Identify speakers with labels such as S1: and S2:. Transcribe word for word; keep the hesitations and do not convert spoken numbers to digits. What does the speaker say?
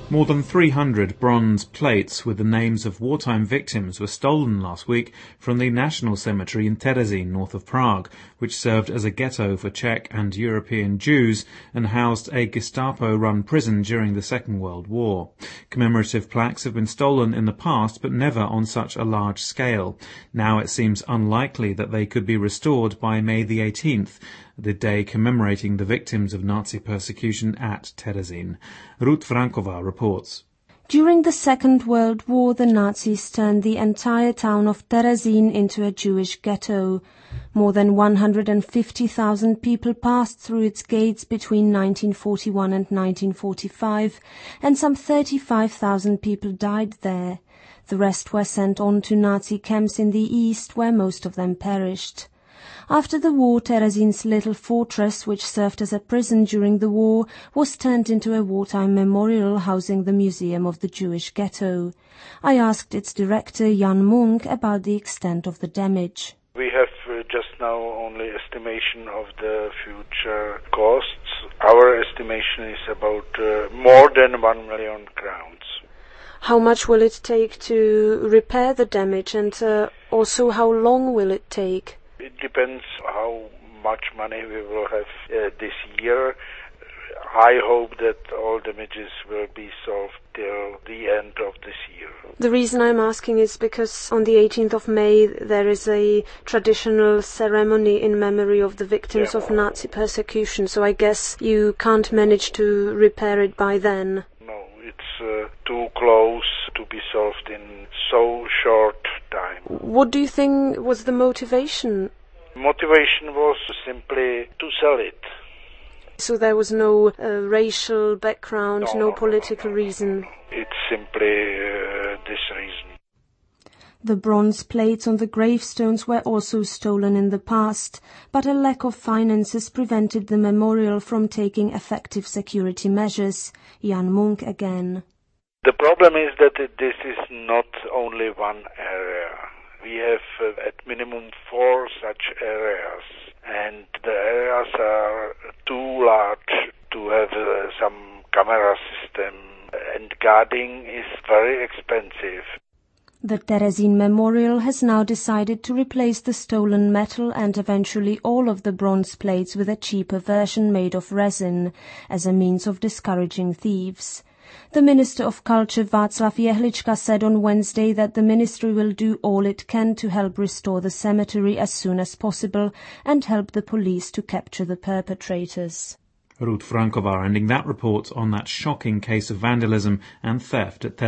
S1: More than three hundred bronze plates with the names of wartime victims were stolen last week from the National Cemetery in Terezín, north of Prague, which served as a ghetto for Czech and European Jews and housed a Gestapo-run prison during the Second World War. Commemorative plaques have been stolen in the past, but never on such a large scale. Now it seems unlikely that they could be restored by May the eighteenth, the day commemorating the victims of Nazi persecution at Terezín. Ruth Frankova reports.
S2: During the Second World War, the Nazis turned the entire town of Terezín into a Jewish ghetto. More than one hundred fifty thousand people passed through its gates between nineteen forty-one and nineteen forty-five, and some thirty-five thousand people died there. The rest were sent on to Nazi camps in the east, where most of them perished. After the war, Terezín's little fortress, which served as a prison during the war, was turned into a wartime memorial housing the Museum of the Jewish Ghetto. I asked its director, Jan Munk, about the extent of the damage.
S3: We have uh, just now only estimation of the future costs. Our estimation is about uh, more than one million crowns.
S2: How much will it take to repair the damage, and uh, also how long will it take?
S3: It depends how much money we will have uh, this year. I hope that all damages will be solved till the end of this year.
S2: The reason I'm asking is because on the eighteenth of May there is a traditional ceremony in memory of the victims yeah. of Nazi persecution, so I guess you can't manage to repair it by then.
S3: No, it's uh, too close to be solved in so short time.
S2: What do you think was the motivation?
S3: Motivation was simply to sell it.
S2: So there was no uh, racial background,
S3: no,
S2: no
S3: no
S2: political
S3: no, no, no,
S2: reason?
S3: No, no. It's simply uh, this reason.
S2: The bronze plates on the gravestones were also stolen in the past, but a lack of finances prevented the memorial from taking effective security measures. Jan Munk again.
S3: The problem is that this is not only one area. We have uh, at minimum four such areas, and the areas are too large to have uh, some camera system, and guarding is very expensive.
S2: The Terezín Memorial has now decided to replace the stolen metal and eventually all of the bronze plates with a cheaper version made of resin, as a means of discouraging thieves. The Minister of Culture, Václav Jehlička, said on Wednesday that the ministry will do all it can to help restore the cemetery as soon as possible and help the police to capture the perpetrators.
S1: Ruth Frankova ending that report on that shocking case of vandalism and theft at